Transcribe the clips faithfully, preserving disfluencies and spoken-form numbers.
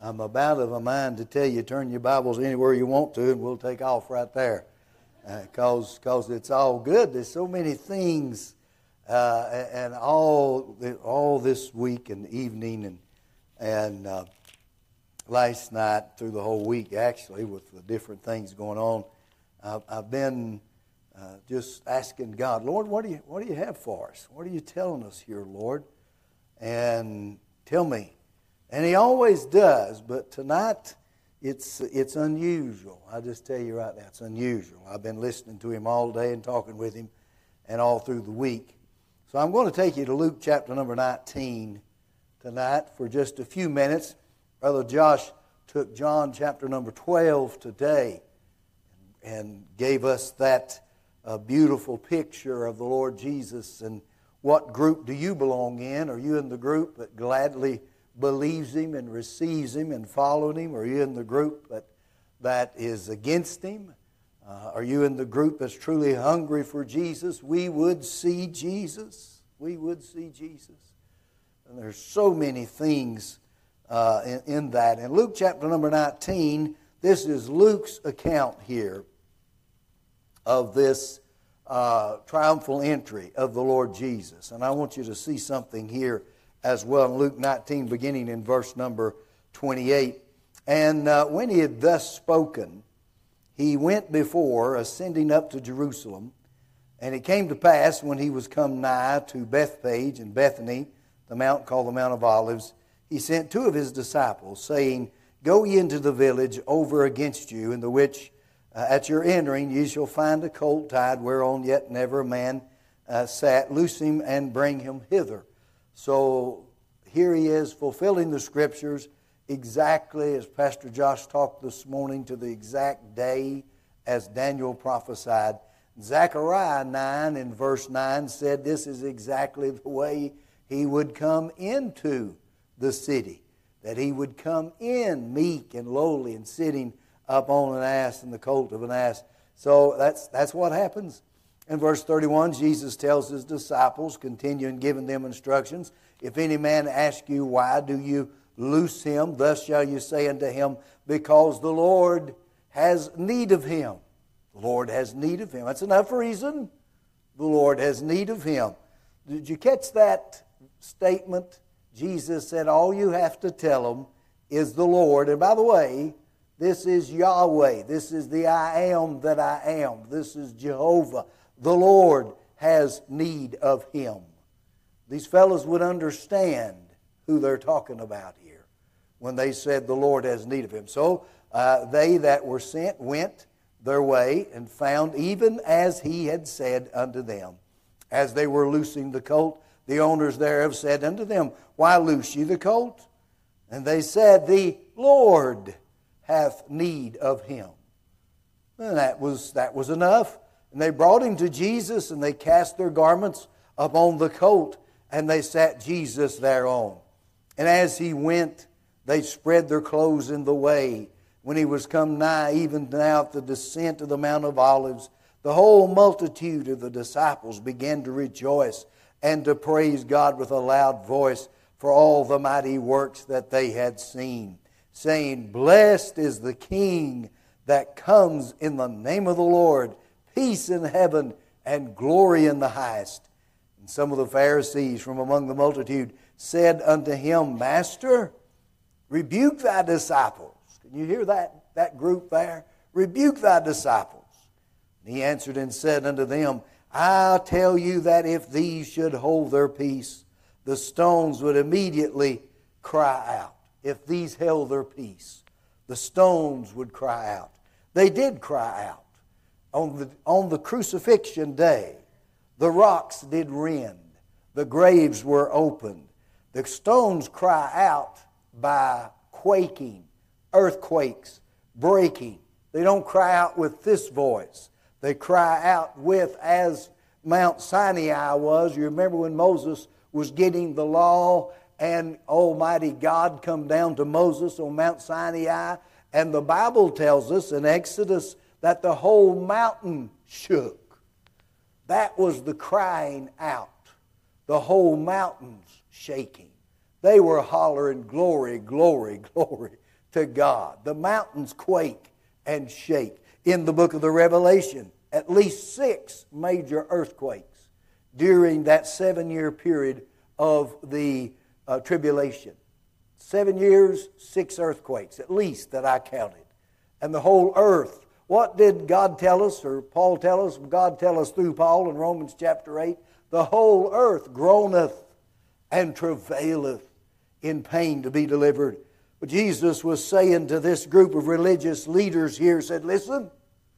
I'm about of a mind to tell you, turn your Bibles anywhere you want to, and we'll take off right there. Because uh, cause it's all good. There's so many things, uh, and all all this week and evening and and uh, last night through the whole week, actually, with the different things going on, I've, I've been uh, just asking God, Lord, what do you what do you have for us? What are you telling us here, Lord? And tell me. And He always does, but tonight it's it's unusual. I'll just tell you right now, it's unusual. I've been listening to Him all day and talking with Him and all through the week. So I'm going to take you to Luke chapter number nineteen tonight for just a few minutes. Brother Josh took John chapter number twelve today and gave us that uh, beautiful picture of the Lord Jesus. And what group do you belong in? Are you in the group that gladly believes Him and receives Him and follows Him? Are you in the group that that is against Him? Uh, are you in the group that's truly hungry for Jesus? We would see Jesus. We would see Jesus. And there's so many things uh, in, in that. In Luke chapter number nineteen, this is Luke's account here of this uh, triumphal entry of the Lord Jesus. And I want you to see something here as well in Luke nineteen, beginning in verse number twenty-eight. And uh, when he had thus spoken, he went before, ascending up to Jerusalem. And it came to pass, when he was come nigh to Bethphage and Bethany, the mount called the Mount of Olives, he sent two of his disciples, saying, Go ye into the village over against you, in the which uh, at your entering ye shall find a colt tied, whereon yet never a man uh, sat. Loose him and bring him hither. So here he is fulfilling the Scriptures exactly as Pastor Josh talked this morning, to the exact day as Daniel prophesied. Zechariah nine in verse nine said this is exactly the way he would come into the city. That he would come in meek and lowly and sitting up on an ass and the colt of an ass. So that's that's what happens. In verse thirty-one, Jesus tells His disciples, continuing giving them instructions, If any man ask you, why do you loose him? Thus shall you say unto him, Because the Lord has need of him. The Lord has need of him. That's enough reason. The Lord has need of him. Did you catch that statement? Jesus said, all you have to tell them is the Lord. And by the way, this is Yahweh. This is the I am that I am. This is Jehovah. The Lord has need of him. These fellows would understand who they're talking about here when they said the Lord has need of him. So uh, they that were sent went their way and found even as he had said unto them. As they were loosing the colt, the owners thereof said unto them, Why loose ye the colt? And they said, The Lord hath need of him. And that was, that was enough. And they brought him to Jesus, and they cast their garments upon the colt, and they sat Jesus thereon. And as he went, they spread their clothes in the way. When he was come nigh, even now at the descent of the Mount of Olives, the whole multitude of the disciples began to rejoice and to praise God with a loud voice for all the mighty works that they had seen, saying, Blessed is the King that comes in the name of the Lord, peace in heaven and glory in the highest. And some of the Pharisees from among the multitude said unto him, Master, rebuke thy disciples. Can you hear that, that group there? Rebuke thy disciples. And he answered and said unto them, I tell you that if these should hold their peace, the stones would immediately cry out. If these held their peace, the stones would cry out. They did cry out. On the, on the crucifixion day, the rocks did rend. The graves were opened. The stones cry out by quaking, earthquakes, breaking. They don't cry out with this voice. They cry out with, as Mount Sinai was. You remember when Moses was getting the law and Almighty God come down to Moses on Mount Sinai. And the Bible tells us in Exodus that the whole mountain shook. That was the crying out. The whole mountain's shaking. They were hollering, glory, glory, glory to God. The mountains quake and shake. In the book of the Revelation, at least six major earthquakes during that seven-year period of the uh, tribulation. Seven years, six earthquakes, at least that I counted. And the whole earth. What did God tell us, or Paul tell us? God tell us through Paul in Romans chapter eight. The whole earth groaneth and travaileth in pain to be delivered. But Jesus was saying to this group of religious leaders here, said, listen,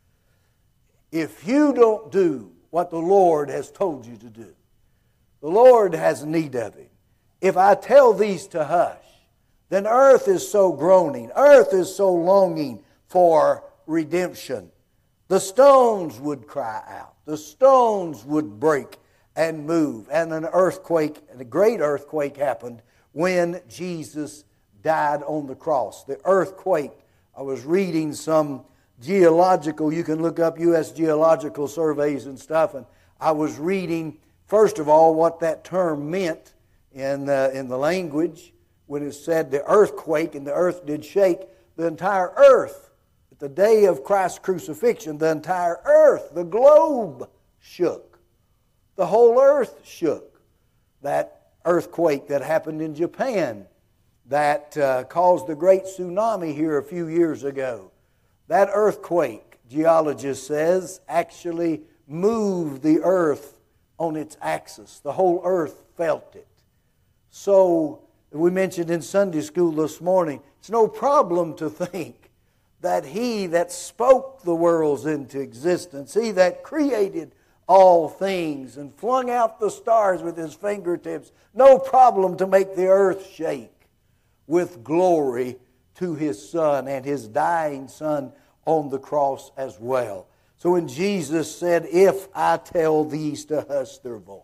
if you don't do what the Lord has told you to do, the Lord has need of it. If I tell these to hush, then earth is so groaning, earth is so longing for redemption. The stones would cry out. The stones would break and move. And an earthquake, and a great earthquake happened when Jesus died on the cross. The earthquake, I was reading some geological, you can look up U S geological surveys and stuff, and I was reading, first of all, what that term meant in, uh, in the language when it said the earthquake and the earth did shake. The entire earth, at the day of Christ's crucifixion, the entire earth, the globe shook. The whole earth shook. That earthquake that happened in Japan that uh, caused the great tsunami here a few years ago. That earthquake, geologist says, actually moved the earth on its axis. The whole earth felt it. So, we mentioned in Sunday school this morning, it's no problem to think that He that spoke the worlds into existence, He that created all things and flung out the stars with His fingertips, no problem to make the earth shake with glory to His Son and His dying Son on the cross as well. So when Jesus said, if I tell these to hush their voice,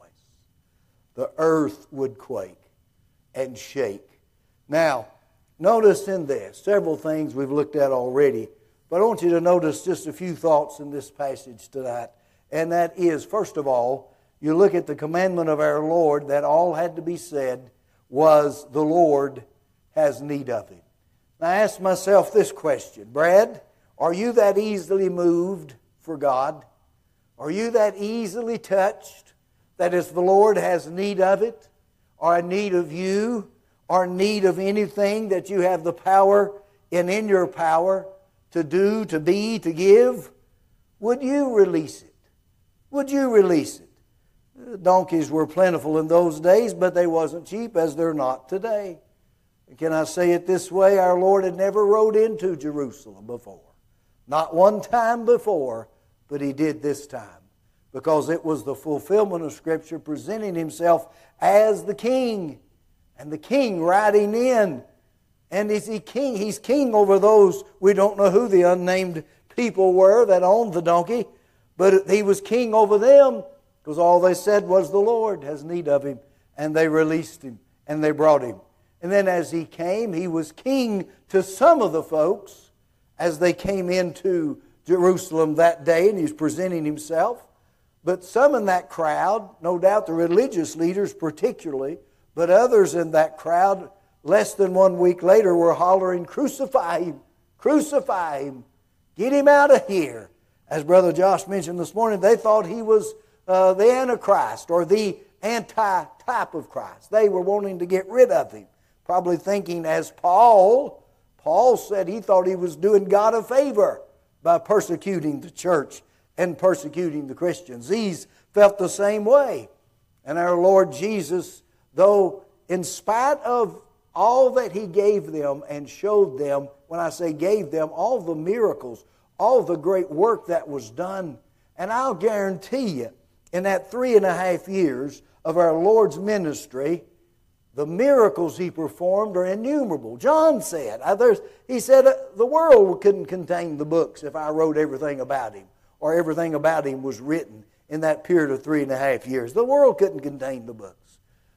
the earth would quake and shake. Now, notice in this, several things we've looked at already, but I want you to notice just a few thoughts in this passage tonight. And that is, first of all, you look at the commandment of our Lord that all had to be said was, the Lord has need of Him. Now I ask myself this question, Brad, are you that easily moved for God? Are you that easily touched that if the Lord has need of it, or a need of you, or need of anything that you have the power and in your power to do, to be, to give, would you release it? Would you release it? Donkeys were plentiful in those days, but they wasn't cheap as they're not today. Can I say it this way? Our Lord had never rode into Jerusalem before. Not one time before, but He did this time. Because it was the fulfillment of Scripture presenting Himself as the King. And the King riding in. And is He king? He's king over those, we don't know who the unnamed people were that owned the donkey. But He was king over them. Because all they said was, the Lord has need of Him. And they released Him. And they brought Him. And then as He came, He was king to some of the folks as they came into Jerusalem that day. And He was presenting Himself. But some in that crowd, no doubt the religious leaders particularly, but others in that crowd, less than one week later, were hollering, crucify Him, crucify Him, get Him out of here. As Brother Josh mentioned this morning, they thought He was uh, the Antichrist or the anti-type of Christ. They were wanting to get rid of Him, probably thinking as Paul, Paul said he thought he was doing God a favor by persecuting the church and persecuting the Christians. These felt the same way. And our Lord Jesus, though in spite of all that He gave them and showed them, when I say gave them, all the miracles, all the great work that was done, and I'll guarantee you, in that three and a half years of our Lord's ministry, the miracles He performed are innumerable. John said, he said, the world couldn't contain the books if I wrote everything about Him, or everything about Him was written in that period of three and a half years. The world couldn't contain the books.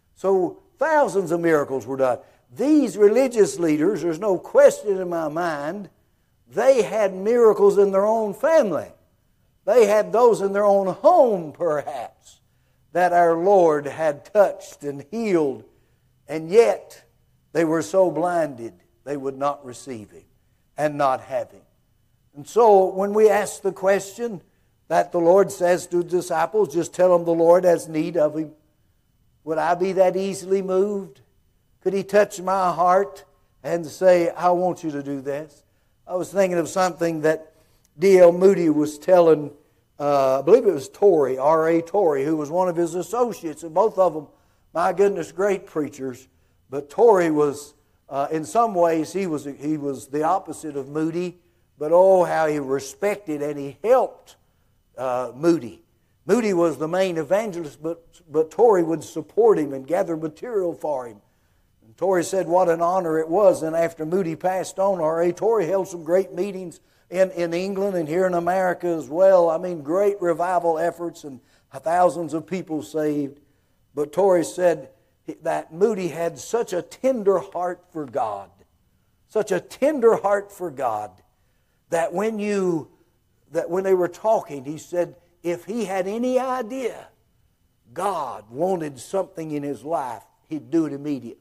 So thousands of miracles were done. These religious leaders, there's no question in my mind, they had miracles in their own family. They had those in their own home, perhaps, that our Lord had touched and healed. And yet, they were so blinded they would not receive him and not have him. And so when we ask the question that the Lord says to the disciples, just tell them the Lord has need of him, would I be that easily moved? Could he touch my heart and say, I want you to do this? I was thinking of something that D L Moody was telling, uh, I believe it was Torrey, R A Torrey, who was one of his associates, and both of them, my goodness, great preachers. But Torrey was, uh, in some ways, he was he was the opposite of Moody, but oh, how he respected and he helped uh, Moody. Moody was the main evangelist, but, but Torrey would support him and gather material for him. And Torrey said what an honor it was. And after Moody passed on, R A Torrey held some great meetings in, in England and here in America as well. I mean, great revival efforts and thousands of people saved. But Torrey said that Moody had such a tender heart for God, such a tender heart for God, that when you, that when they were talking, he said, if he had any idea God wanted something in his life, he'd do it immediately.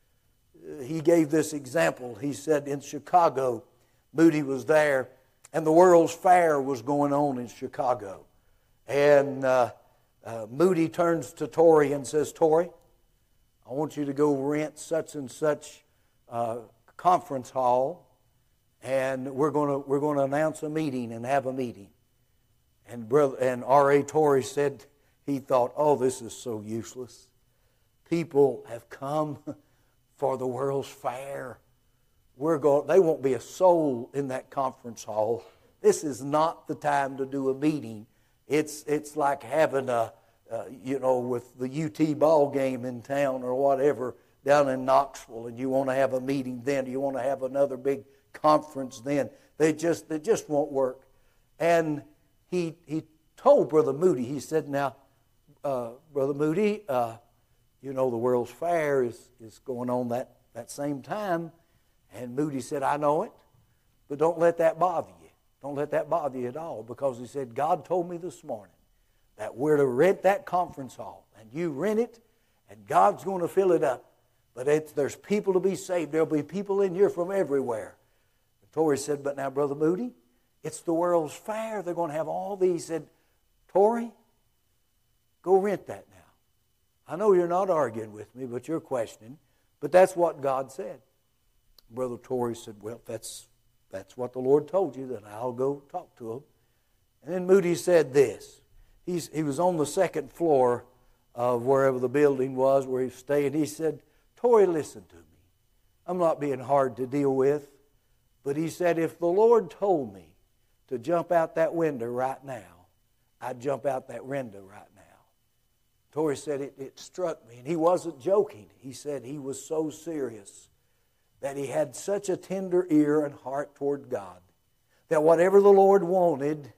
He gave this example. He said in Chicago, Moody was there, and the World's Fair was going on in Chicago. And uh, uh, Moody turns to Torrey and says, Torrey, I want you to go rent such and such uh, conference hall, and we're going to we're going to announce a meeting and have a meeting. And brother and R A Torrey said he thought, oh, this is so useless. People have come for the World's Fair. We're going. They won't be a soul in that conference hall. This is not the time to do a meeting. It's it's like having a uh, you know with the U T ball game in town or whatever down in Knoxville, and you want to have a meeting then. You want to have another big conference then. They just they just won't work. And He he told Brother Moody, he said, now, uh, Brother Moody, uh, you know the World's Fair is, is going on that, that same time. And Moody said, I know it, but don't let that bother you. Don't let that bother you at all, because he said, God told me this morning that we're to rent that conference hall. And you rent it, and God's going to fill it up. But it's, there's people to be saved. There'll be people in here from everywhere. And Torrey said, but now, Brother Moody, it's the World's Fair. They're going to have all these. He said, Torrey, go rent that now. I know you're not arguing with me, but you're questioning. But that's what God said. Brother Torrey said, well, that's that's what the Lord told you, then I'll go talk to him. And then Moody said this. He's, he was on the second floor of wherever the building was where he was staying. He said, Torrey, listen to me. I'm not being hard to deal with. But he said, if the Lord told me to jump out that window right now, I'd jump out that window right now. Torrey said it, it struck me, and he wasn't joking. He said he was so serious that he had such a tender ear and heart toward God that whatever the Lord wanted,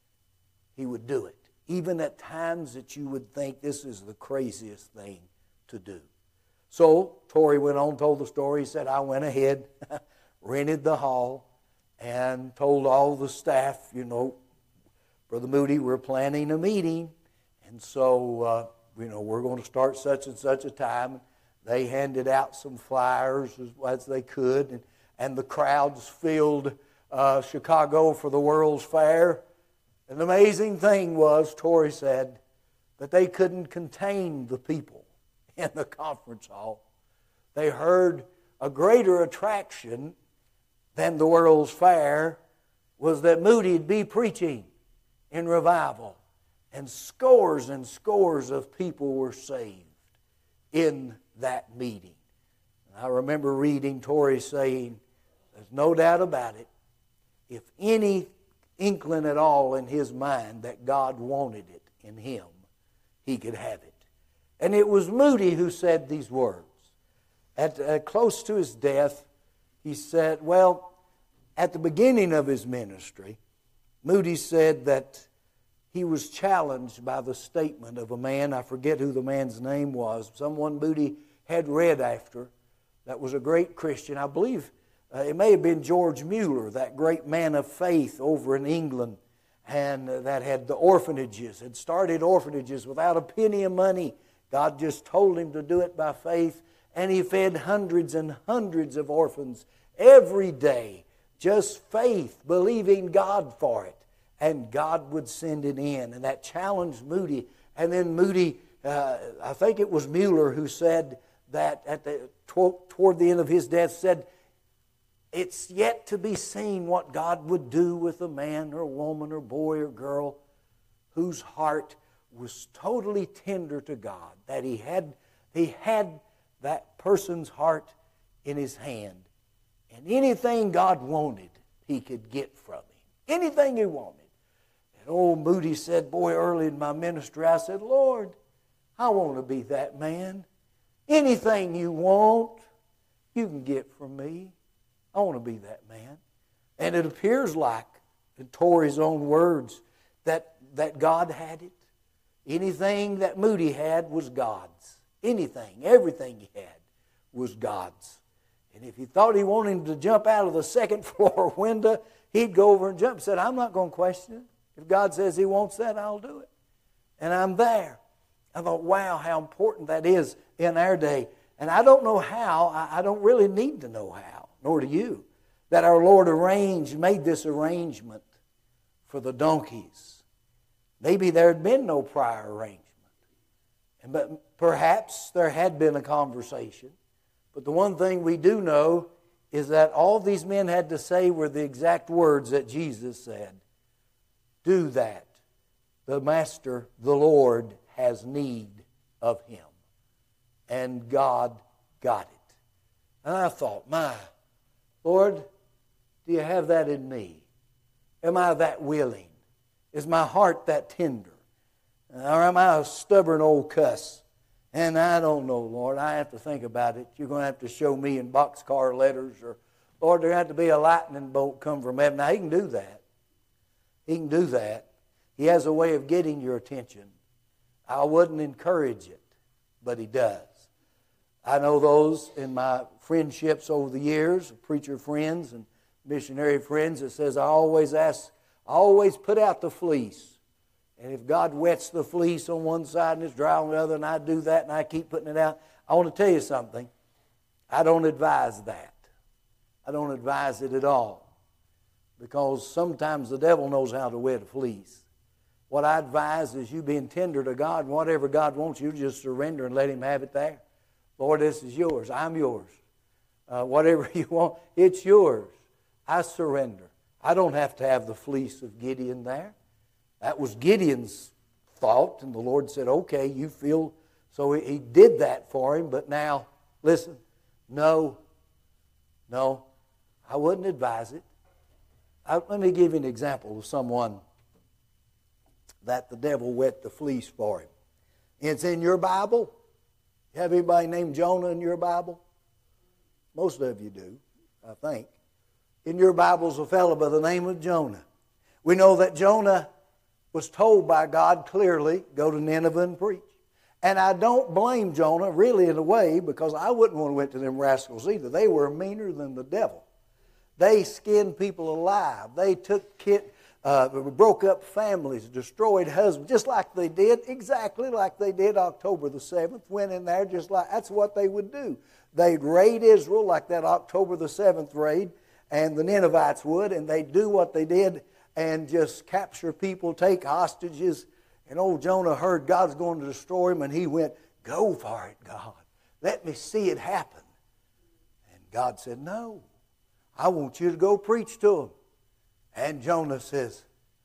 he would do it, even at times that you would think this is the craziest thing to do. So Torrey went on, told the story. He said, I went ahead, rented the hall, and told all the staff, you know, Brother Moody, we're planning a meeting, and so, uh, you know, we're going to start such and such a time. They handed out some flyers as, as they could, and, and the crowds filled uh, Chicago for the World's Fair. And the amazing thing was, Torrey said, that they couldn't contain the people in the conference hall. They heard a greater attraction than the World's Fair was that Moody'd be preaching in revival. And scores and scores of people were saved in that meeting. And I remember reading Torrey saying, there's no doubt about it, if any inkling at all in his mind that God wanted it in him, he could have it. And it was Moody who said these words. At uh, close to his death, he said, well, at the beginning of his ministry, Moody said that he was challenged by the statement of a man, I forget who the man's name was, someone Moody had read after, that was a great Christian. I believe uh, it may have been George Mueller, that great man of faith over in England, and uh, that had the orphanages, had started orphanages without a penny of money. God just told him to do it by faith, and he fed hundreds and hundreds of orphans every day. Just faith, believing God for it. And God would send it in. And that challenged Moody. And then Moody, uh, I think it was Mueller who said that at the toward the end of his death, said, it's yet to be seen what God would do with a man or a woman or boy or girl whose heart was totally tender to God, that he had, he had that person's heart in his hand. And anything God wanted, he could get from him. Anything he wanted. And old Moody said, boy, early in my ministry, I said, Lord, I want to be that man. Anything you want, you can get from me. I want to be that man. And it appears like, in Torrey's own words, that, that God had it. Anything that Moody had was God's. Anything, everything he had was God's. And if he thought he wanted him to jump out of the second floor window, he'd go over and jump and said, I'm not going to question it. If God says he wants that, I'll do it. And I'm there. I thought, wow, how important that is in our day. And I don't know how, I, I don't really need to know how, nor do you, that our Lord arranged, made this arrangement for the donkeys. Maybe there had been no prior arrangement. And but perhaps there had been a conversation. But the one thing we do know is that all these men had to say were the exact words that Jesus said. Do that. The Master, the Lord, has need of him. And God got it. And I thought, my, Lord, do you have that in me? Am I that willing? Is my heart that tender? Or am I a stubborn old cuss? And I don't know, Lord. I have to think about it. You're going to have to show me in boxcar letters. Or, Lord, there has to be a lightning bolt come from heaven. Now, he can do that. He can do that. He has a way of getting your attention. I wouldn't encourage it, but he does. I know those in my friendships over the years, preacher friends and missionary friends, that says I always ask, I always put out the fleece. And if God wets the fleece on one side and it's dry on the other, and I do that and I keep putting it out, I want to tell you something. I don't advise that. I don't advise it at all. Because sometimes the devil knows how to wet a fleece. What I advise is you being tender to God, and whatever God wants you to just surrender and let him have it there. Lord, this is yours. I'm yours. Uh, whatever you want, it's yours. I surrender. I don't have to have the fleece of Gideon there. That was Gideon's thought, and the Lord said, okay, you feel. So he did that for him, but now, listen, no, no, I wouldn't advise it. I, let me give you an example of someone that the devil wet the fleece for him. It's in your Bible. You have anybody named Jonah in your Bible? Most of you do, I think. In your Bible's a fellow by the name of Jonah. We know that Jonah was told by God clearly, go to Nineveh and preach. And I don't blame Jonah, really, in a way, because I wouldn't want to went to them rascals either. They were meaner than the devil. They skinned people alive. They took kid, uh, broke up families, destroyed husbands, just like they did, exactly like they did October the seventh. Went in there just like, that's what they would do. They'd raid Israel like that October the seventh raid, and the Ninevites would, and they'd do what they did and just capture people, take hostages. And old Jonah heard God's going to destroy him, and he went, go for it, God. Let me see it happen. And God said, no, I want you to go preach to them. And Jonah says,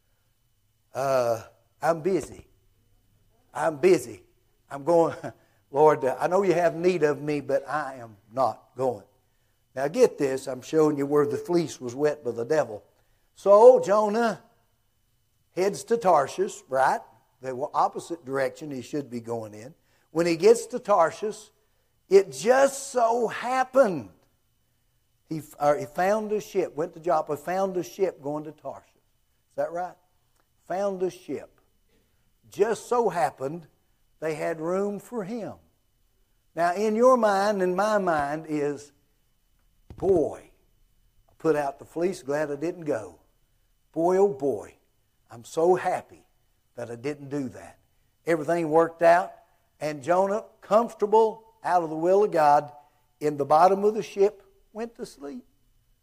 uh, I'm busy. I'm busy. I'm going, Lord, I know you have need of me, but I am not going. Now get this, I'm showing you where the fleece was wet by the devil. So Jonah heads to Tarshish, right? The opposite direction he should be going in. When he gets to Tarshish, it just so happened he, or he found a ship, went to Joppa, found a ship going to Tarshish. Is that right? Found a ship. Just so happened they had room for him. Now in your mind and my mind is, boy, I put out the fleece, glad I didn't go. Boy, oh boy, I'm so happy that I didn't do that. Everything worked out, and Jonah, comfortable, out of the will of God, in the bottom of the ship, went to sleep.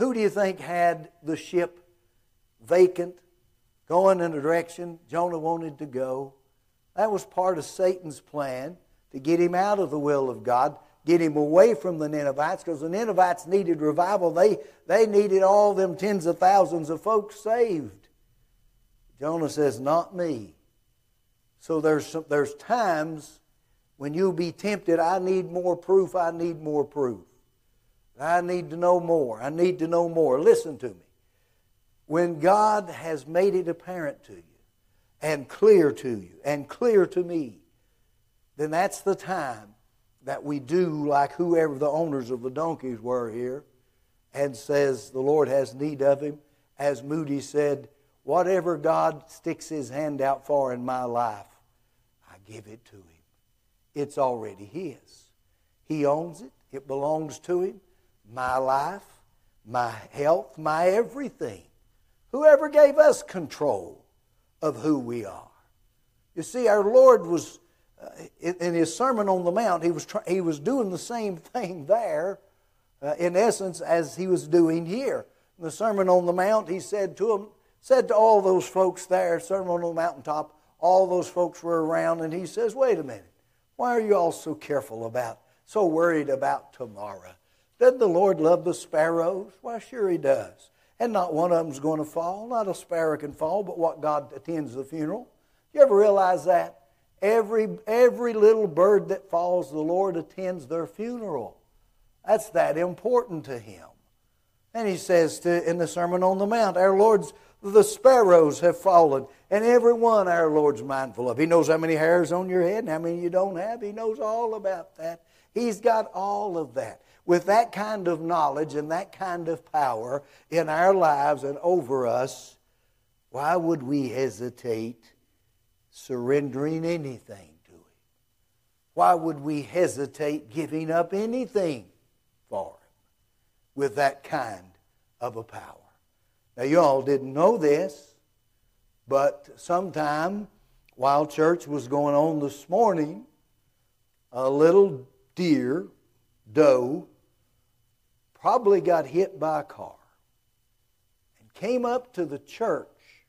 Who do you think had the ship vacant, going in the direction Jonah wanted to go? That was part of Satan's plan to get him out of the will of God, get him away from the Ninevites, because the Ninevites needed revival. They, they needed all them tens of thousands of folks saved. Jonah says, not me. So there's some, there's times when you'll be tempted, I need more proof, I need more proof. I need to know more, I need to know more. Listen to me. When God has made it apparent to you, and clear to you, and clear to me, then that's the time that we do like whoever the owners of the donkeys were here, and says the Lord has need of him. As Moody said, whatever God sticks his hand out for in my life, I give it to him. It's already his. He owns it. It belongs to him. My life, my health, my everything. Whoever gave us control of who we are? You see, our Lord was, uh, in, in His Sermon on the Mount, He was, try, he was doing the same thing there, uh, in essence, as He was doing here. In the Sermon on the Mount, He said to them, said to all those folks there, Sermon on the Mountaintop, all those folks were around, and He says, wait a minute, why are you all so careful about, so worried about tomorrow? Doesn't the Lord love the sparrows? Why, sure He does. And not one of them's going to fall. Not a sparrow can fall, but what God attends the funeral. You ever realize that? Every, every little bird that falls, the Lord attends their funeral. That's that important to Him. And He says to, in the Sermon on the Mount, our Lord's, the sparrows have fallen, and every one our Lord's mindful of. He knows how many hairs on your head and how many you don't have. He knows all about that. He's got all of that. With that kind of knowledge and that kind of power in our lives and over us, why would we hesitate surrendering anything to Him? Why would we hesitate giving up anything for Him with that kind of a power? Now, you all didn't know this, but sometime while church was going on this morning, a little deer, doe, probably got hit by a car and came up to the church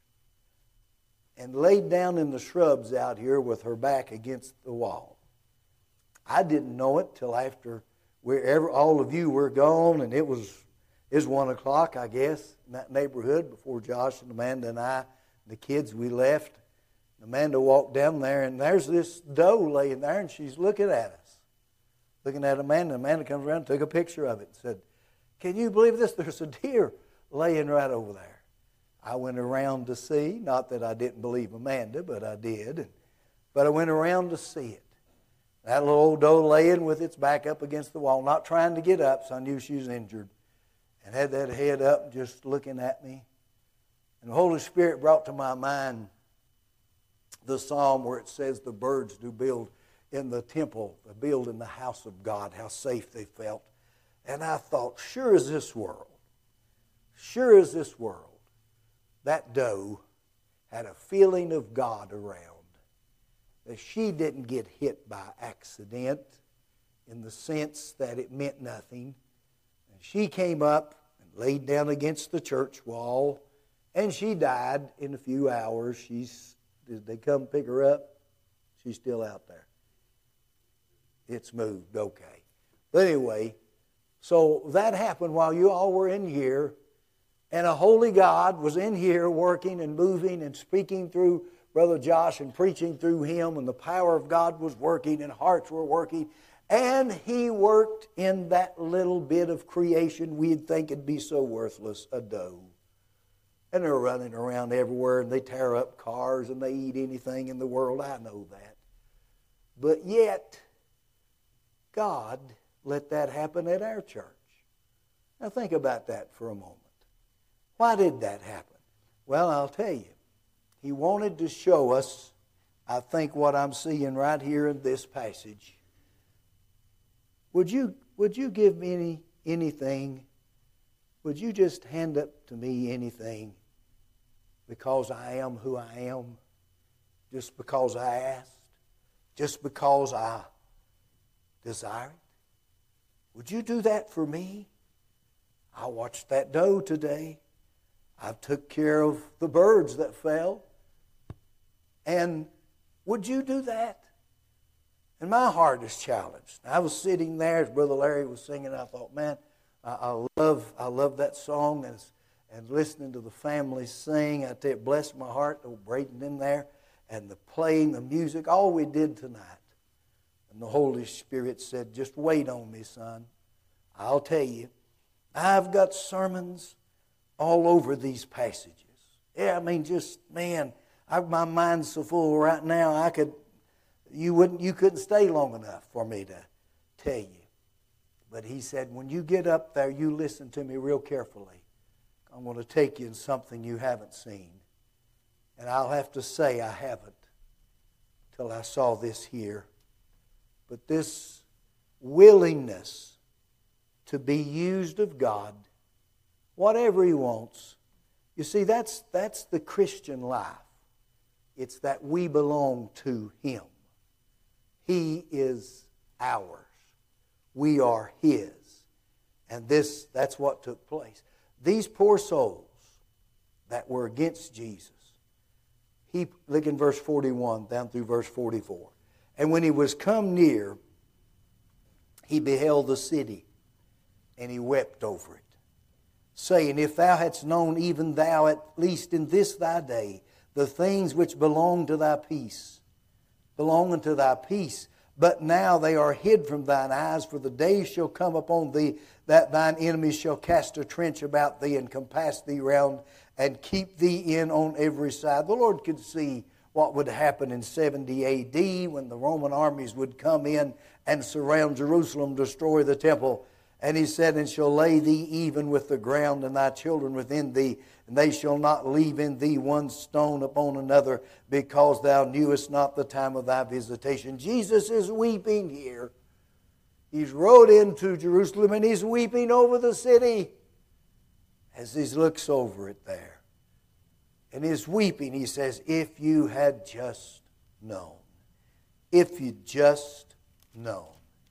and laid down in the shrubs out here with her back against the wall. I didn't know it till after wherever all of you were gone, and it was it was one o'clock, I guess, in that neighborhood before Josh and Amanda and I, the kids, we left. Amanda walked down there, and there's this doe laying there, and she's looking at us, looking at Amanda. Amanda comes around and took a picture of it and said, can you believe this? There's a deer laying right over there. I went around to see, not that I didn't believe Amanda, but I did. But I went around to see it. That little old doe laying with its back up against the wall, not trying to get up, so I knew she was injured, and had that head up just looking at me. And the Holy Spirit brought to my mind the psalm where it says the birds do build in the temple, they build in the house of God, how safe they felt. And I thought, sure as this world, sure as this world, that doe had a feeling of God around. That she didn't get hit by accident in the sense that it meant nothing. And she came up and laid down against the church wall, and she died in a few hours. She's, did they come pick her up? She's still out there. It's moved, okay. But anyway, so that happened while you all were in here, and a holy God was in here working and moving and speaking through Brother Josh and preaching through him, and the power of God was working and hearts were working, and He worked in that little bit of creation we'd think it'd be so worthless, a doe. And they're running around everywhere, and they tear up cars, and they eat anything in the world. I know that. But yet, God let that happen at our church. Now think about that for a moment. Why did that happen? Well, I'll tell you. He wanted to show us, I think, what I'm seeing right here in this passage. Would you, would you give me any, anything? Would you just hand up to me anything because I am who I am? Just because I asked? Just because I desire it? Would you do that for me? I watched that doe today. I took care of the birds that fell. And would you do that? And my heart is challenged. I was sitting there as Brother Larry was singing. I thought, man, I, I love I love that song. And, and listening to the family sing, I tell you, it blessed my heart. Old Braden in there. And the playing, the music, all we did tonight. And the Holy Spirit said, just wait on me, son. I'll tell you, I've got sermons all over these passages. Yeah, I mean, just, man, I, my mind's so full right now, I could, you wouldn't, you couldn't stay long enough for me to tell you. But he said, when you get up there, you listen to me real carefully. I'm going to take you in something you haven't seen. And I'll have to say I haven't till I saw this here. But this willingness to be used of God, whatever He wants. You see, that's, that's the Christian life. It's that we belong to Him. He is ours. We are His. And this, that's what took place. These poor souls that were against Jesus, he, look in verse forty-one down through verse forty-four. And when he was come near, he beheld the city, and he wept over it, saying, if thou hadst known, even thou at least in this thy day, the things which belong to thy peace, belong unto thy peace, but now they are hid from thine eyes, for the day shall come upon thee that thine enemies shall cast a trench about thee and compass thee round and keep thee in on every side. The Lord could see what would happen in seventy A D when the Roman armies would come in and surround Jerusalem, destroy the temple. And He said, and shall lay thee even with the ground, and thy children within thee, and they shall not leave in thee one stone upon another, because thou knewest not the time of thy visitation. Jesus is weeping here. He's rode into Jerusalem, and He's weeping over the city as He looks over it there. And His weeping, He says, if you had just known. If you just known.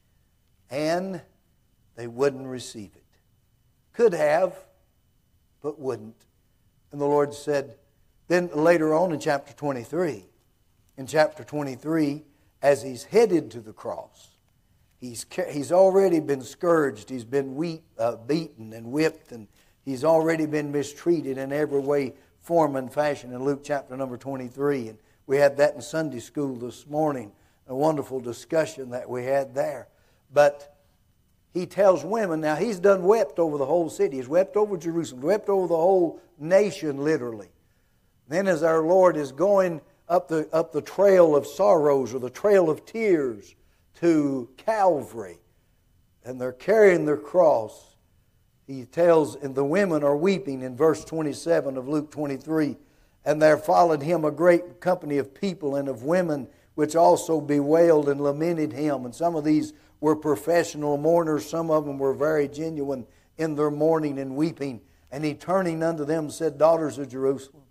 And they wouldn't receive it. Could have, but wouldn't. And the Lord said, then later on in chapter twenty-three, in chapter twenty-three, as He's headed to the cross, He's, he's already been scourged, He's been weep, uh, beaten and whipped, and He's already been mistreated in every way, form, and fashion in Luke chapter number twenty-three. And we had that in Sunday school this morning, a wonderful discussion that we had there. But He tells women, now He's done wept over the whole city. He's wept over Jerusalem, wept over the whole nation literally. Then as our Lord is going up the, up the trail of sorrows or the trail of tears to Calvary, and they're carrying their cross, He tells, and the women are weeping in verse twenty-seven of Luke twenty-three, and there followed Him a great company of people and of women, which also bewailed and lamented Him. And some of these were professional mourners. Some of them were very genuine in their mourning and weeping. And He, turning unto them, said, daughters of Jerusalem,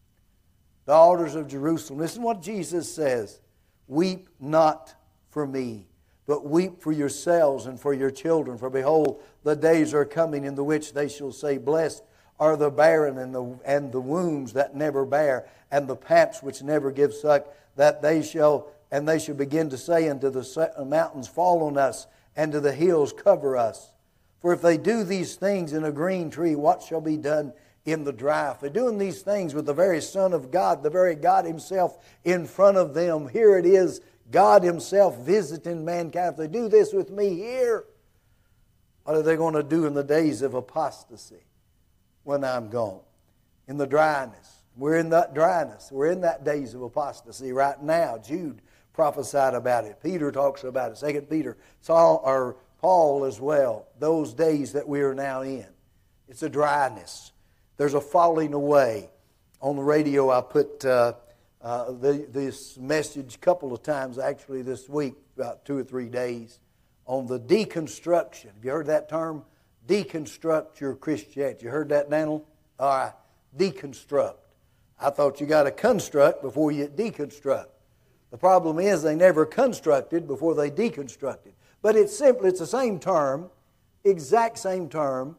daughters of Jerusalem, listen what Jesus says, weep not for me, but weep for yourselves and for your children. For behold, the days are coming in the which they shall say, blessed are the barren and the, and the wombs that never bear, and the paps which never give suck, that they shall, and they shall begin to say unto the mountains, fall on us, and to the hills, cover us. For if they do these things in a green tree, what shall be done in the dry? If they're doing these things with the very Son of God, the very God Himself in front of them, here it is, God Himself visiting mankind. If they do this with me here, what are they going to do in the days of apostasy when I'm gone? In the dryness. We're in that dryness. We're in that days of apostasy right now. Jude prophesied about it. Peter talks about it. Second Peter, Saul, or Paul as well. Those days that we are now in. It's a dryness. There's a falling away. On the radio I put uh, uh, the, this message a couple of times actually this week, about two or three days, on the deconstruction. Have you heard that term? Deconstruct your Christianity. You heard that, Daniel? All right. Deconstruct. I thought you got to construct before you deconstruct. The problem is they never constructed before they deconstructed. But it's simply, it's the same term, exact same term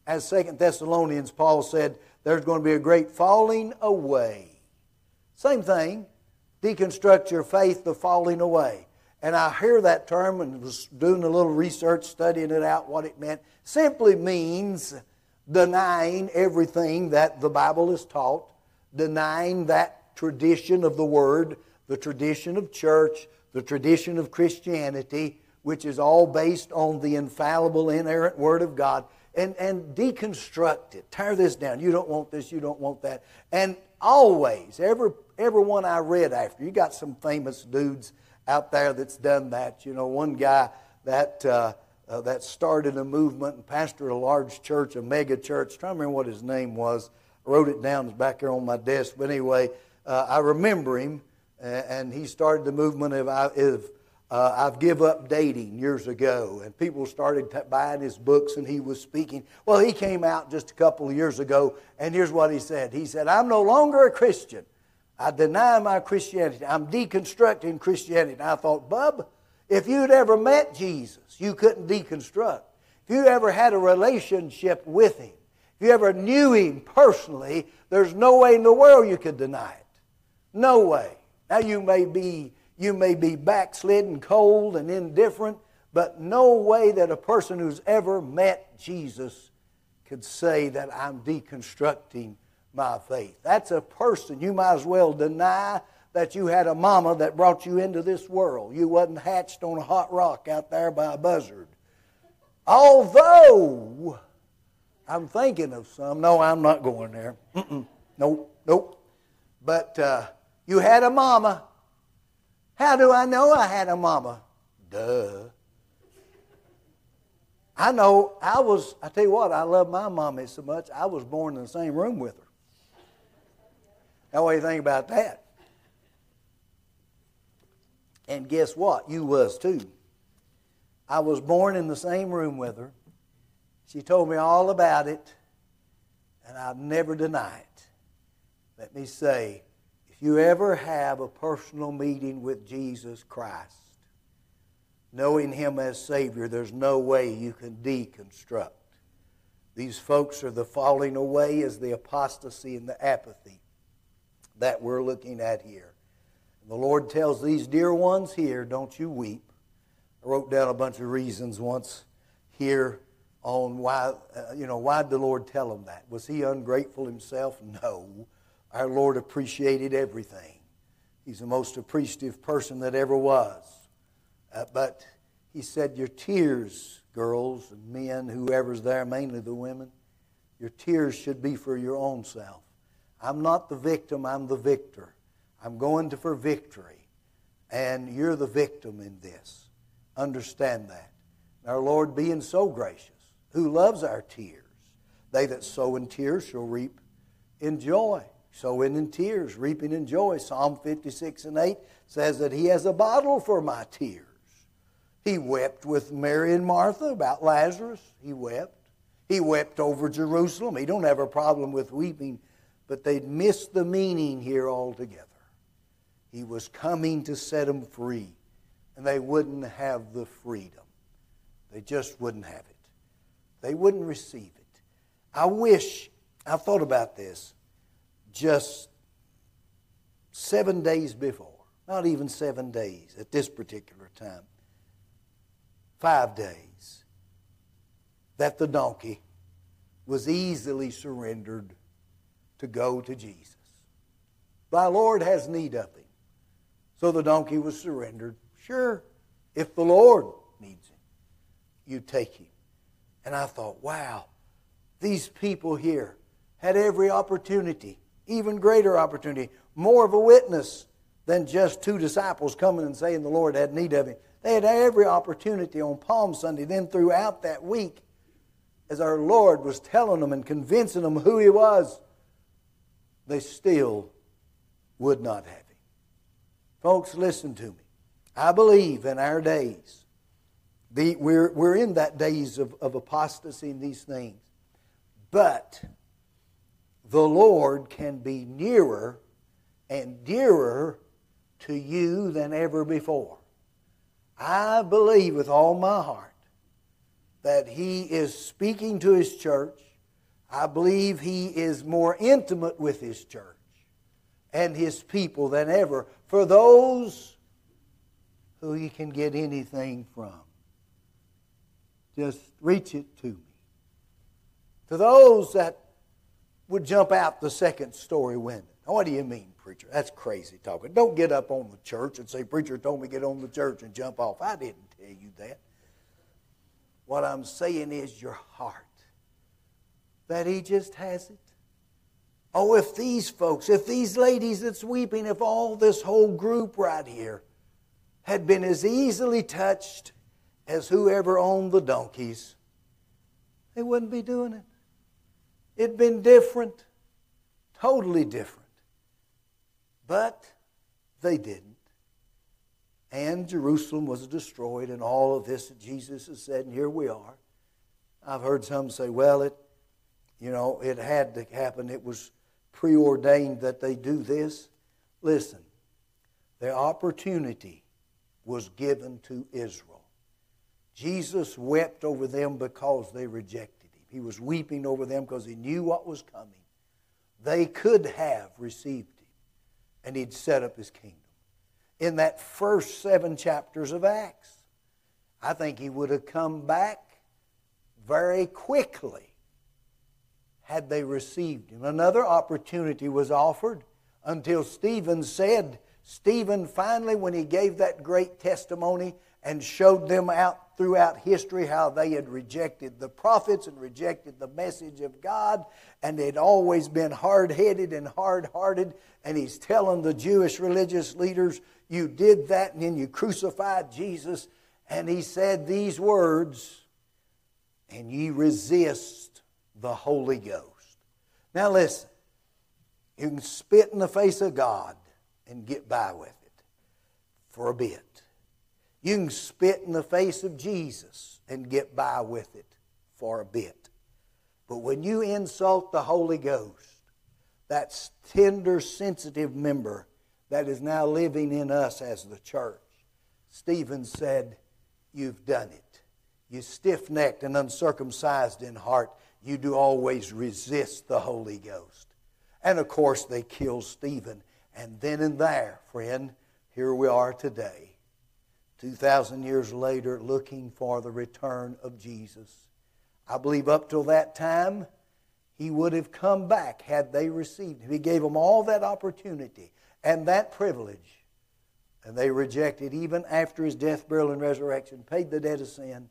as Second Thessalonians, Paul said, there's going to be a great falling away. Same thing. Deconstruct your faith, the falling away. And I hear that term and was doing a little research, studying it out, what it meant. Simply means denying everything that the Bible is taught, denying that tradition of the Word, the tradition of church, the tradition of Christianity, which is all based on the infallible, inerrant Word of God, and, and deconstruct it. Tear this down. You don't want this, you don't want that. And always, every, every one I read after, you got some famous dudes out there that's done that. You know, one guy that uh, uh, that started a movement and pastored a large church, a mega church. I'm trying to remember what his name was. I wrote it down. It's back there on my desk. But anyway, uh, I remember him, and he started the movement of, of uh, I've give up dating years ago. And people started t- buying his books, and he was speaking. Well, he came out just a couple of years ago, and here's what he said. He said, I'm no longer a Christian. I deny my Christianity. I'm deconstructing Christianity. And I thought, Bub, if you'd ever met Jesus, you couldn't deconstruct. If you ever had a relationship with Him, if you ever knew Him personally, there's no way in the world you could deny it. No way. Now you may be, you may be backslidden, cold, and indifferent, but no way that a person who's ever met Jesus could say that I'm deconstructing my faith. That's a person. You might as well deny that you had a mama that brought you into this world. You wasn't hatched on a hot rock out there by a buzzard. Although, I'm thinking of some. No, I'm not going there. Mm-mm. Nope, nope. But uh, you had a mama. How do I know I had a mama? Duh. I know I was, I tell you what, I love my mommy so much, I was born in the same room with her. Now, what do you think about that? And guess what? You was too. I was born in the same room with her. She told me all about it, and I'd never deny it. Let me say, if you ever have a personal meeting with Jesus Christ, knowing Him as Savior, there's no way you can deconstruct. These folks are the falling away, as the apostasy and the apathy that we're looking at here. And the Lord tells these dear ones here, don't you weep. I wrote down a bunch of reasons once here on why, uh, you know, why did the Lord tell them that? Was He ungrateful Himself? No. Our Lord appreciated everything. He's the most appreciative person that ever was. Uh, but He said, your tears, girls and men, whoever's there, mainly the women, your tears should be for your own self. I'm not the victim, I'm the victor. I'm going to for victory. And you're the victim in this. Understand that. Our Lord being so gracious, who loves our tears. They that sow in tears shall reap in joy. Sowing in tears, reaping in joy. Psalm fifty-six and eight says that He has a bottle for my tears. He wept with Mary and Martha about Lazarus. He wept. He wept over Jerusalem. He don't have a problem with weeping, but they'd missed the meaning here altogether. He was coming to set them free, and they wouldn't have the freedom. They just wouldn't have it. They wouldn't receive it. I wish, I thought about this just seven days before, not even seven days at this particular time, five days, that the donkey was easily surrendered to go to Jesus. Thy Lord has need of him. So the donkey was surrendered. Sure, if the Lord needs him, you take him. And I thought, wow, these people here had every opportunity, even greater opportunity, more of a witness than just two disciples coming and saying the Lord had need of him. They had every opportunity on Palm Sunday, then throughout that week, as our Lord was telling them and convincing them who He was, they still would not have Him. Folks, listen to me. I believe in our days, the, we're, we're in that days of, of apostasy and these things. But the Lord can be nearer and dearer to you than ever before. I believe with all my heart that He is speaking to His church. I believe He is more intimate with His church and His people than ever for those who He can get anything from. Just reach it to me. To those that would jump out the second story window. Now, what do you mean, preacher? That's crazy talking. Don't get up on the church and say, preacher told me to get on the church and jump off. I didn't tell you that. What I'm saying is your heart. That He just has it. Oh, if these folks, if these ladies that's weeping, if all this whole group right here had been as easily touched as whoever owned the donkeys, they wouldn't be doing it. It'd been different, totally different. But they didn't. And Jerusalem was destroyed, and all of this that Jesus has said, and here we are. I've heard some say, well, it, you know, it had to happen. It was preordained that they do this. Listen, the opportunity was given to Israel. Jesus wept over them because they rejected Him. He was weeping over them because He knew what was coming. They could have received Him, and He'd set up His kingdom. In that first seven chapters of Acts, I think He would have come back very quickly had they received Him. Another opportunity was offered until Stephen said, Stephen finally, when he gave that great testimony and showed them out throughout history how they had rejected the prophets and rejected the message of God, and they'd always been hard-headed and hard-hearted, and he's telling the Jewish religious leaders, you did that and then you crucified Jesus, and he said these words, and ye resist the Holy Ghost. Now listen, you can spit in the face of God and get by with it for a bit. You can spit in the face of Jesus and get by with it for a bit. But when you insult the Holy Ghost, that tender, sensitive member that is now living in us as the church, Stephen said, you've done it. You stiff-necked and uncircumcised in heart, you do always resist the Holy Ghost. And of course they killed Stephen. And then and there, friend, here we are today, two thousand years later, looking for the return of Jesus. I believe up till that time, He would have come back had they received Him. He gave them all that opportunity and that privilege. And they rejected even after His death, burial, and resurrection, paid the debt of sin.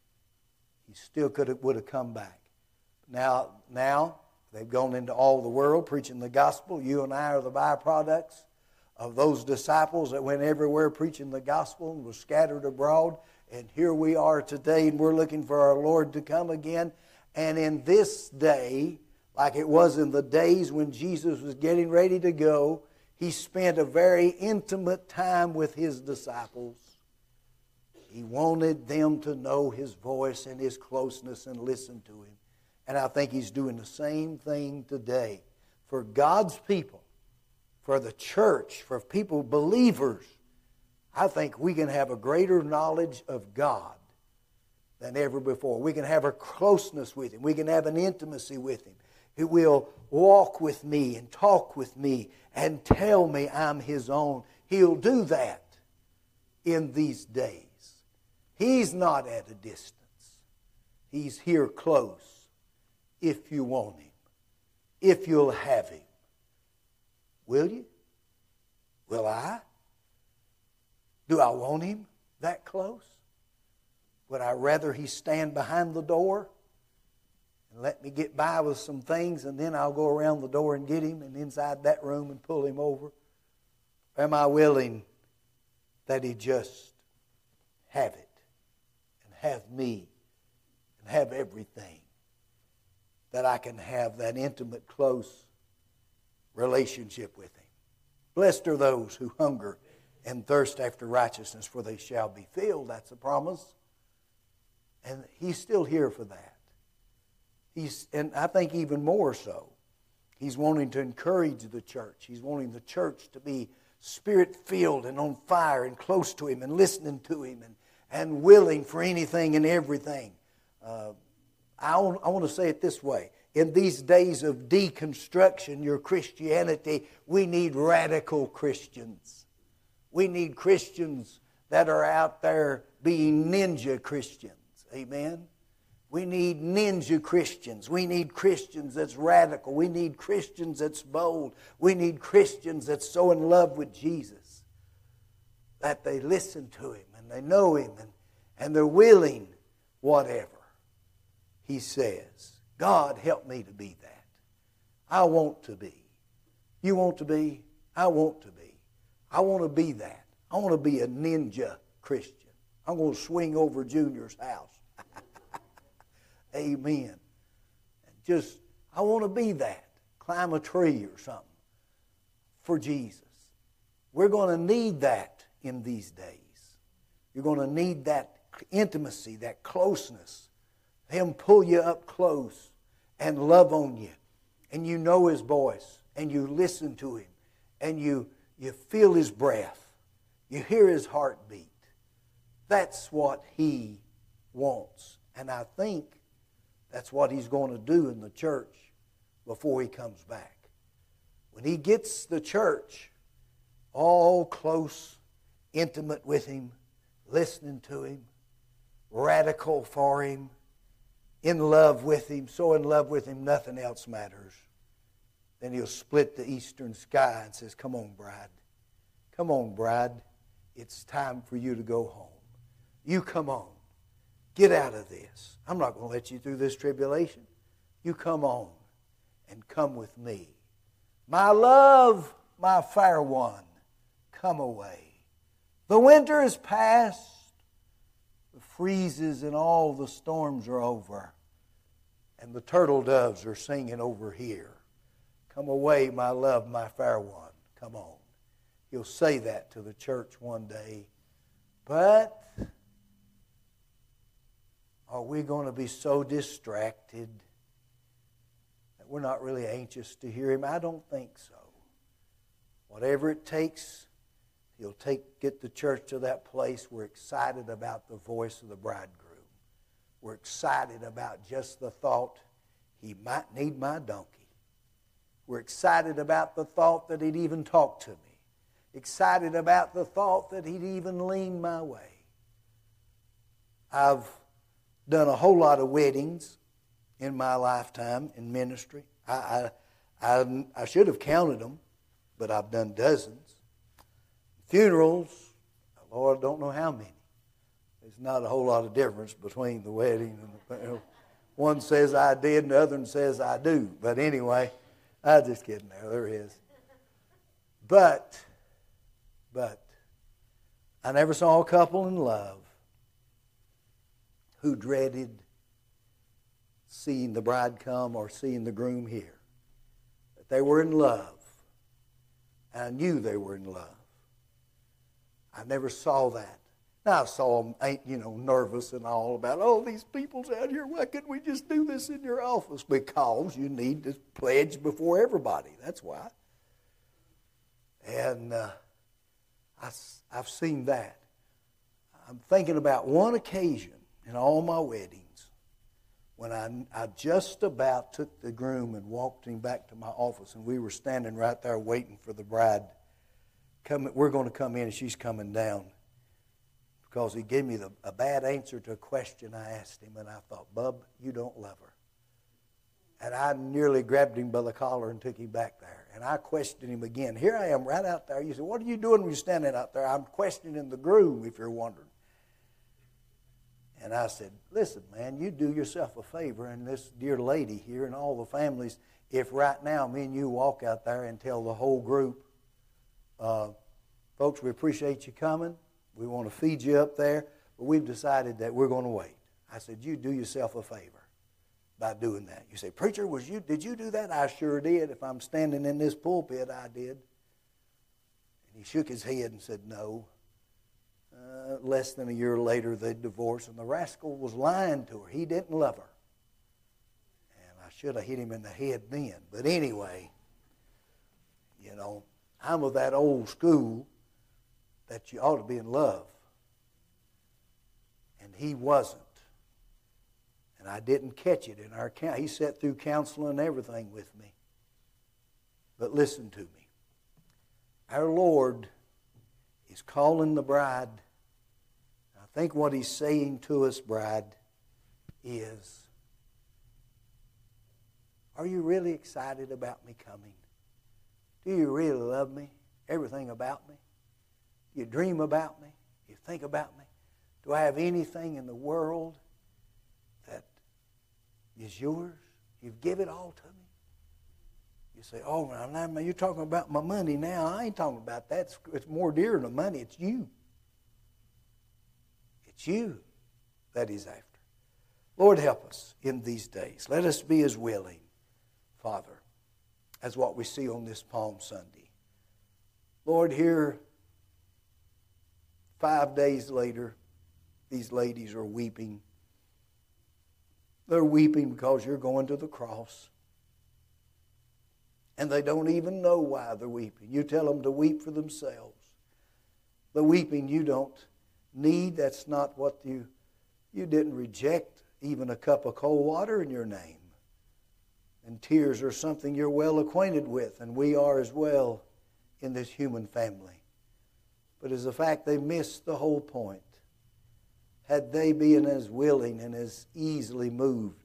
He still could have, would have come back. Now, now they've gone into all the world preaching the gospel. You and I are the byproducts of those disciples that went everywhere preaching the gospel and was scattered abroad. And here we are today, and we're looking for our Lord to come again. And in this day, like it was in the days when Jesus was getting ready to go, He spent a very intimate time with His disciples. He wanted them to know His voice and His closeness and listen to Him. And I think He's doing the same thing today. For God's people, for the church, for people, believers, I think we can have a greater knowledge of God than ever before. We can have a closeness with Him. We can have an intimacy with Him. He will walk with me and talk with me and tell me I'm His own. He'll do that in these days. He's not at a distance. He's here close if you want Him, if you'll have Him. Will you? Will I? Do I want Him that close? Would I rather He stand behind the door and let me get by with some things, and then I'll go around the door and get Him and inside that room and pull Him over? Or am I willing that He just have it and have me and have everything, that I can have that intimate, close relationship with Him? Blessed are those who hunger and thirst after righteousness, for they shall be filled. That's a promise. And He's still here for that. He's, and I think even more so, He's wanting to encourage the church. He's wanting the church to be Spirit-filled and on fire and close to Him and listening to Him and, and willing for anything and everything. Uh, I, want, I want to say it this way. in these days of deconstruction, your Christianity, we need radical Christians. We need Christians that are out there being ninja Christians. Amen? We need ninja Christians. We need Christians that's radical. We need Christians that's bold. We need Christians that's so in love with Jesus that they listen to Him and they know Him and, and they're willing whatever He says. God, help me to be that. I want to be. You want to be? I want to be. I want to be that. I want to be a ninja Christian. I'm going to swing over Junior's house. Amen. And just, I want to be that. Climb a tree or something for Jesus. We're going to need that in these days. You're going to need that intimacy, that closeness. Him pull you up close and love on you. And you know His voice. And you listen to Him. And you, you feel His breath. You hear His heartbeat. That's what He wants. And I think that's what He's going to do in the church before He comes back. When He gets the church all close, intimate with Him, listening to Him, radical for Him, in love with Him, so in love with Him nothing else matters, then He'll split the eastern sky and says, come on, bride. Come on, bride. It's time for you to go home. You come on. Get out of this. I'm not going to let you through this tribulation. You come on and come with me. My love, my fair one, come away. The winter is past. The freezes and all the storms are over. And the turtle doves are singing over here. Come away, my love, my fair one. Come on. He'll say that to the church one day. But are we going to be so distracted that we're not really anxious to hear Him? I don't think so. Whatever it takes, He'll take get the church to that place we're excited about the voice of the bridegroom. We're excited about just the thought He might need my donkey. We're excited about the thought that He'd even talk to me. Excited about the thought that He'd even lean my way. I've done a whole lot of weddings in my lifetime in ministry. I, I, I, I should have counted them, but I've done dozens. Funerals, Lord, I don't know how many. There's not a whole lot of difference between the wedding and the, you know, one says I did and the other one says I do. But anyway, I'm just kidding there. There is. But, but, I never saw a couple in love who dreaded seeing the bride come or seeing the groom here. But they were in love. And I knew they were in love. I never saw that. Now I saw them, you know, nervous and all about, oh, these people's out here, why couldn't we just do this in your office? Because you need to pledge before everybody. That's why. And uh, I, I've seen that. I'm thinking about one occasion in all my weddings when I, I just about took the groom and walked him back to my office, and we were standing right there waiting for the bride. Come, we're going to come in, and she's coming down. Because he gave me the, a bad answer to a question I asked him, and I thought, Bub, you don't love her. And I nearly grabbed him by the collar and took him back there. And I questioned him again. Here I am right out there. You say, what are you doing when you're standing out there? I'm questioning the groom, if you're wondering. And I said, listen, man, you do yourself a favor, and this dear lady here and all the families, if right now me and you walk out there and tell the whole group, uh, folks, we appreciate you coming. We want to feed you up there, but we've decided that we're going to wait. I said, you do yourself a favor by doing that. You say, preacher, was you? Did you do that? I sure did. If I'm standing in this pulpit, I did. And he shook his head and said, no. Uh, less than a year later, they divorced, and the rascal was lying to her. He didn't love her. And I should have hit him in the head then. But anyway, you know, I'm of that old school that you ought to be in love. And he wasn't. And I didn't catch it in our count. He sat through counseling and everything with me. But listen to me. Our Lord is calling the bride. I think what He's saying to us, bride, is, are you really excited about me coming? Do you really love me? Everything about me? Do you dream about me? Do you think about me? Do I have anything in the world that is yours? You've given it all to me? You say, oh, now you're talking about my money now. I ain't talking about that. It's, it's more dear than money. It's you. It's you that He's after. Lord, help us in these days. Let us be as willing, Father, as what we see on this Palm Sunday. Lord, here, five days later, these ladies are weeping. They're weeping because you're going to the cross. And they don't even know why they're weeping. You tell them to weep for themselves. The weeping you don't need, that's not what you, you didn't reject even a cup of cold water in your name. And tears are something you're well acquainted with, and we are as well in this human family. But it's the fact they missed the whole point. Had they been as willing and as easily moved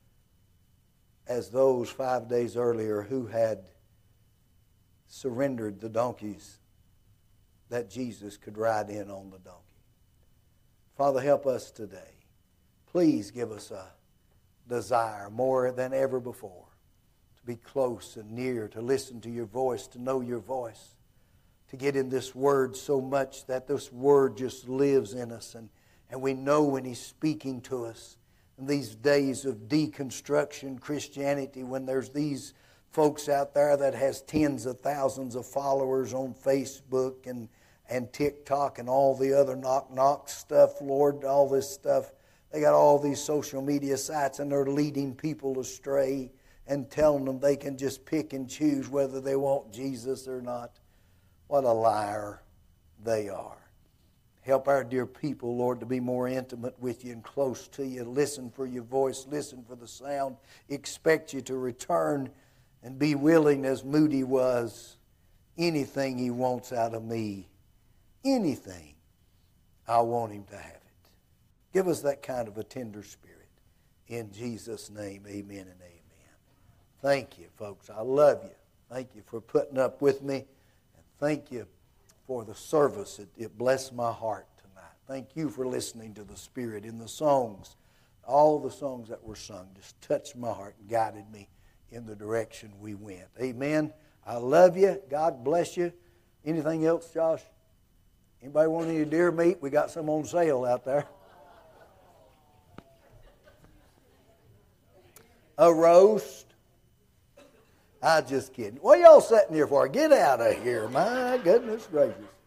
as those five days earlier who had surrendered the donkeys that Jesus could ride in on the donkey. Father, help us today. Please give us a desire more than ever before to be close and near, to listen to your voice, to know your voice, to get in this word so much that this word just lives in us, and, and we know when He's speaking to us. In these days of deconstruction Christianity, when there's these folks out there that has tens of thousands of followers on Facebook and, and TikTok and all the other knock-knock stuff, Lord, all this stuff. They got all these social media sites, and they're leading people astray and telling them they can just pick and choose whether they want Jesus or not. What a liar they are. Help our dear people, Lord, to be more intimate with you and close to you. Listen for your voice. Listen for the sound. Expect you to return and be willing, as Moody was. Anything He wants out of me, anything, I want Him to have it. Give us that kind of a tender spirit. In Jesus' name, amen and amen. Thank you, folks. I love you. Thank you for putting up with me. And thank you for the service. It, it blessed my heart tonight. Thank you for listening to the Spirit in the songs. All the songs that were sung just touched my heart and guided me in the direction we went. Amen. I love you. God bless you. Anything else, Josh? Anybody want any deer meat? We got some on sale out there. A roast. I'm just kidding. What y'all sitting here for? Get out of here. My goodness gracious.